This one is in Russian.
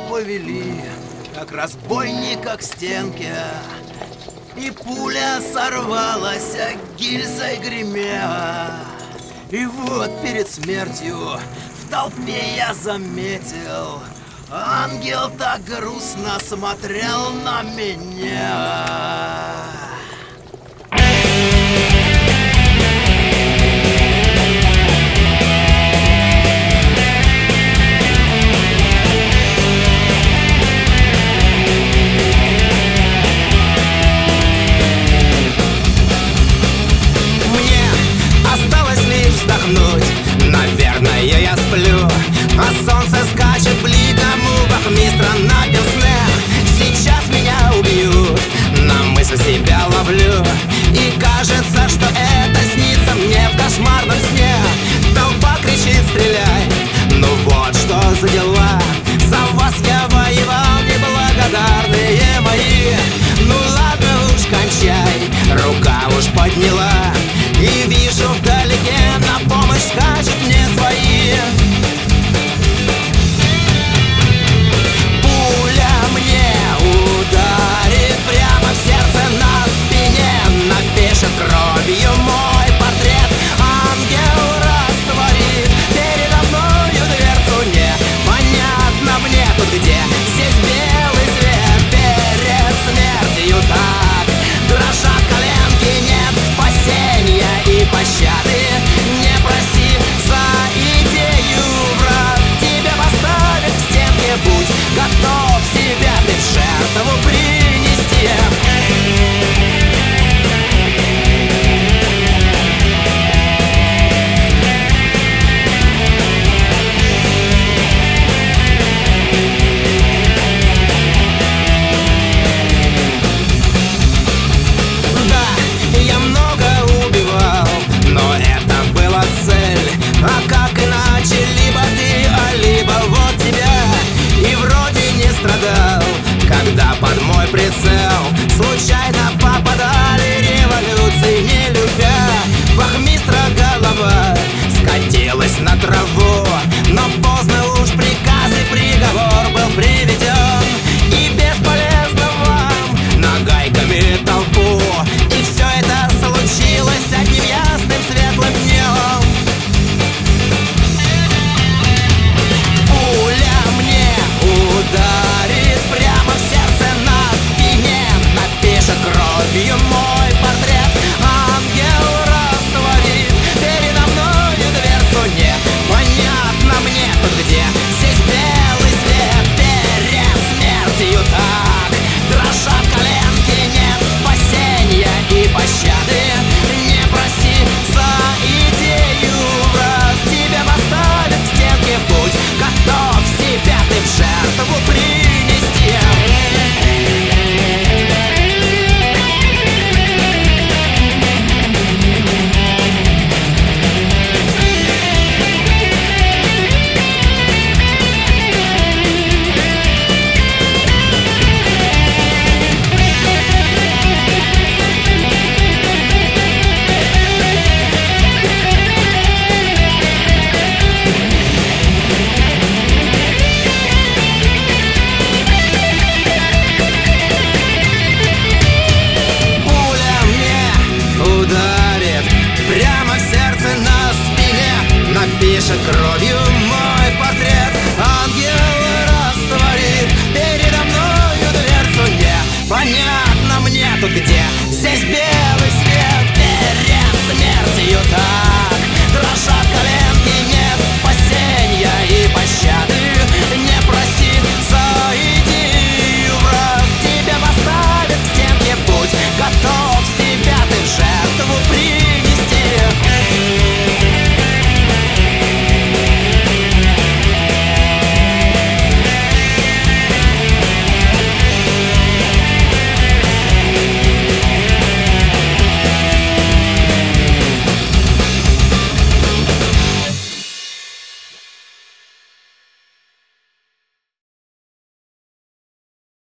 повели, как разбойника к стенке, и пуля сорвалась, гильзой гремя. И вот перед смертью в толпе я заметил, ангел так грустно смотрел на меня. Наверное, я сплю, а солнце скачет бликом у вахмистра на пенсне. Сейчас меня убьют, на мысль себя ловлю, и кажется, что это снится мне в кошмарном сне. Толпа кричит: стреляй, ну вот что за дела. За вас я воевал, неблагодарные мои. Ну ладно уж, кончай, рука уж подняла, и вижу вдалеке на помощь скачут мне свои. Пуля мне ударит прямо в сердце, на спине напишет кровью мой портрет. Ангел растворит передо мною дверцу. Непонятно мне тут где, здесь белый свет перед смертью. Так дрожат коленки, нет спасения и пощады. Не проси за идею, враг тебя поставит к стенке. Будь готов себя ты в жертву принести. А как иначе? Либо ты, а либо вот тебя. И вроде не страдал, когда под мой прицел случайно попадали революции, не любя. Вахмистра голова скатилась на траву, но поздно уж приказ и приговор был приведен. И бесполезно вам нагайками толпу, и все это случилось одним ясным светлым днем. Ударит прямо в сердце, на спине напишет кровью мой портрет. Ангел растворит передо мною дверцу. Непонятно мне тут где, здесь белый свет перед смертью. Так дрожат коленки, нет спасения и пощады. Не проси за идею, враг тебя поставит к стенке. Будь готов себя ты в жертву принести. Прямо в сердце, на спине напишет кровью